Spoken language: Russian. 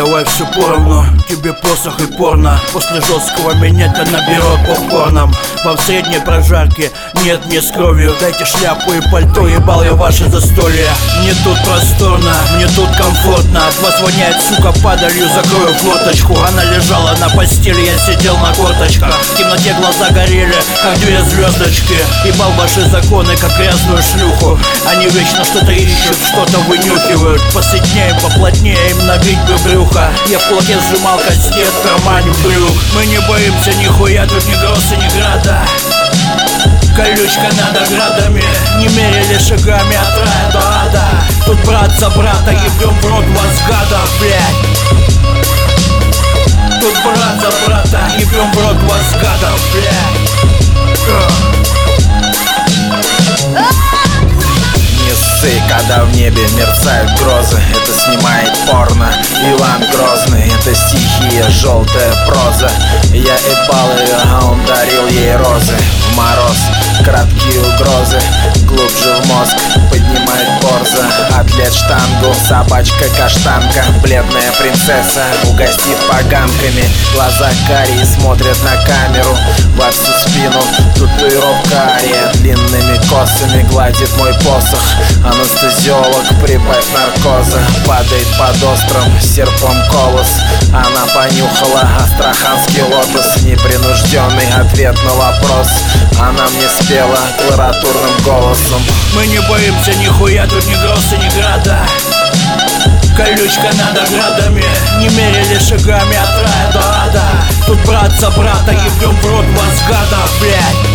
давай все поровну. Тебе посох и порно. После жесткого минета наберет попкорном. Вам в средней прожарке нет мне с кровью. Дайте шляпу и пальто, ебал я ваше застолье. Мне тут просторно, мне тут комфортно. От вас воняет, сука, падалью, закрою форточку. Она лежала на постели, я сидел на корточках. В темноте глаза горели, как две звездочки. Ебал ваши законы, как грязную шлюху. Они вечно что-то ищут, что-то вынюхивают. Посытнее, поплотнее, им набить бы брюха. Я в кулаке сжимал кастет, в кармане брюк. Мы не боимся нихуя, тут ни гроса, ни града. Колючка над оградами, не мерили шагами от рая до ада. Тут брат за брата, ебем в рот вас, гадов, блядь. Тут брат за брата, ебем в рот вас, гадов, блядь. Не ссы, когда в небе мерцают грозы. Это снимает порно Иван Грозный. Это стихия, желтая проза. Я ебал ее, а он дарил ей розы. В мороз, краткие угрозы, глубже в мозг поднимает борза. Атлет штангу, собачка-каштанка, бледная принцесса угостит поганками. Глаза карие смотрят на камеру во всю спину. Татуировка ария длинными косами гладит мой посох. Анестезиолог, прибавь наркоза. Падает под острым серпом колос. Она понюхала астраханский лотос. Непринужденный ответ на вопрос. Она мне спела кларатурным голосом. Мы не боимся нихуя, тут ни гроса, ни града. Колючка над оградами, не мерили шагами от рая до ада. Тут брат за брата, ебем в рот вас, гадов, блядь.